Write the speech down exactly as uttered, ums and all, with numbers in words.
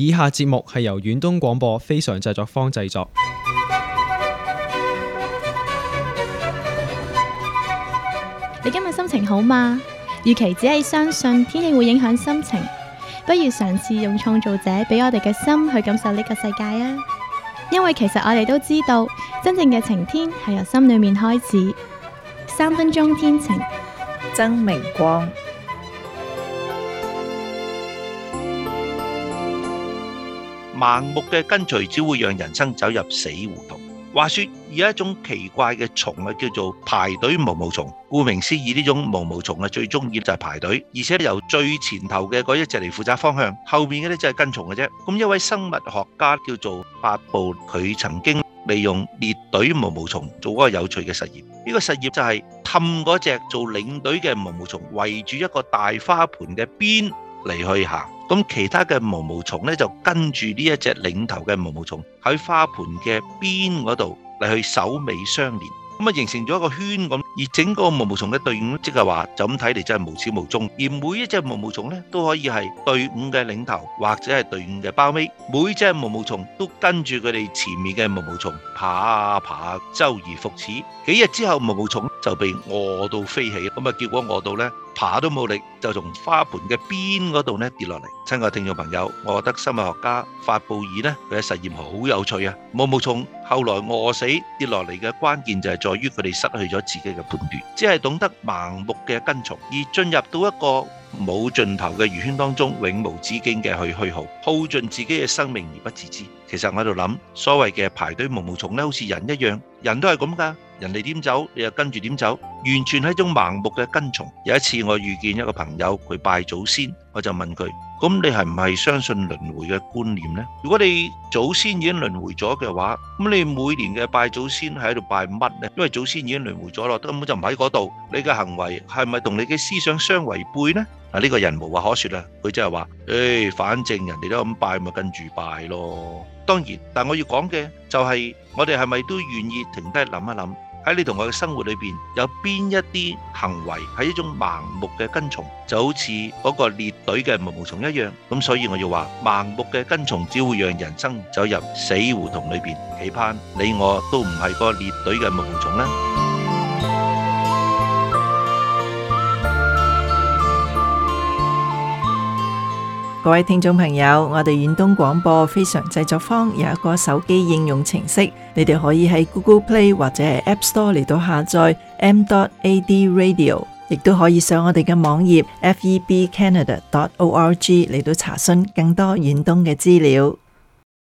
以下節目係由遠東廣播非常製作坊製作。 你今日心情好嗎？與其只係相信天氣會影響心情，不如嘗試用創造者俾我哋嘅心去感受呢個世界啊！因為其實我哋都知道，真正嘅晴天係由心裏面開始。三分鐘天晴， 曾明光。 盲目嘅跟隨只會讓人生走入死胡同。話說有一種奇怪嘅蟲啊，叫做排隊毛毛蟲。顧名思義，呢種毛毛蟲啊最中意就係排隊，而且由最前頭嘅嗰一隻嚟負責方向，後面嘅呢就係跟蟲嘅啫。咁一位生物學家叫做八布，佢曾經利用列隊毛毛蟲做嗰個有趣嘅實驗。呢個實驗就係氹嗰隻做領隊嘅毛毛蟲圍住一個大花盆嘅邊嚟去行，咁其他嘅毛毛蟲咧就跟住呢一隻領頭嘅毛毛蟲喺花盆嘅邊嗰度嚟去首尾相連，咁啊形成咗一個圈咁。而整個毛毛蟲嘅隊伍，即係話就咁睇嚟真係無始無終。而每一隻毛毛蟲咧都可以係隊伍嘅領頭，或者係隊伍嘅包尾。每隻毛毛蟲都跟住佢哋前面嘅毛毛蟲爬啊爬啊，周而復始。幾日之後，毛毛蟲就被餓到飛起，咁啊結果餓到咧爬都冇力，就從花盆嘅邊嗰度咧跌落嚟。親愛聽眾朋友，我覺得生物學家法布爾咧佢嘅實驗好有趣啊！毛毛蟲後來餓死跌落嚟嘅關鍵就係在於佢哋失去咗自己嘅判斷，只係懂得盲目嘅跟從，而進入到一個冇盡頭嘅魚圈當中，永無止境嘅去虛耗，耗盡自己嘅生命而不自知。其實我喺度諗，所謂嘅排隊毛毛蟲咧，好似人一樣，人都係咁噶，人哋點走，你又跟住點走，完全係一種盲目嘅跟從。有一次我遇見一個朋友，佢拜祖先，我就問佢：咁你係唔係相信輪迴嘅觀念呢？如果你祖先已經輪迴咗嘅話，咁你每年嘅拜祖先係喺度拜乜呢？因為祖先已經輪迴咗咯，根本就唔喺嗰度，你嘅行為係咪同你嘅思想相違背呢？嗱，呢個人無話可說啦，佢真係話：誒，反正人哋都咁拜，咪跟住拜咯。當然，但我要講嘅就係，我哋係咪都願意停低諗一諗，喺你同我嘅生活裏邊，有邊一啲行為係一種盲目嘅跟從，就好似嗰個列隊嘅毛毛蟲一樣。咁所以我要話，盲目嘅跟從只會讓人生走入死胡同裏邊。期盼你我都唔係個列隊嘅毛毛蟲啦。 各位聽眾朋友，我哋遠東廣播非常製作坊有一個手機應用程式，你哋可以喺 Google Play 或者係 App Store 嚟到下載 m dot a d radio， 亦都可以上我哋嘅網頁 f e b canada dot org 嚟到查詢更多遠東嘅資料。